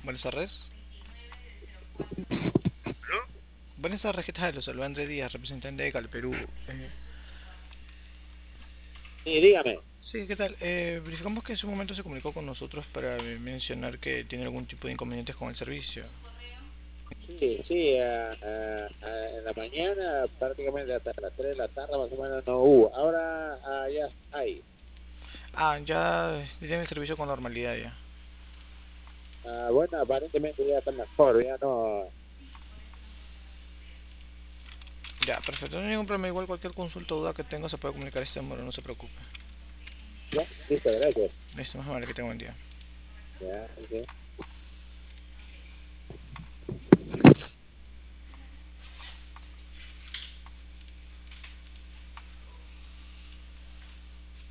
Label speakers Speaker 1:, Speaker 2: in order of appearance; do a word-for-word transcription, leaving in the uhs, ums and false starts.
Speaker 1: Buenas tardes.
Speaker 2: ¿No?
Speaker 1: Buenas tardes, ¿qué tal? Los saluda Andrés Díaz, representante de Cal Perú. Eh,
Speaker 2: Sí, dígame.
Speaker 1: sí, ¿qué tal? Eh, verificamos que en su momento se comunicó con nosotros para eh, mencionar que tiene algún tipo de inconvenientes con el servicio.
Speaker 2: Sí, sí, ah, ah, ah, en la mañana prácticamente hasta las tres de la tarde más o menos no hubo. Ahora ah, ya hay.
Speaker 1: Ah, ya tiene el servicio con normalidad ya.
Speaker 2: Ah, bueno, aparentemente ya está mejor, ya no.
Speaker 1: Ya, perfecto, no hay ningún problema. Igual cualquier consulta o duda que tenga se puede comunicar a este número, no se preocupe.
Speaker 2: Ya, listo, gracias.
Speaker 1: Listo, más vale que tenga buen día.
Speaker 2: Ya, ok.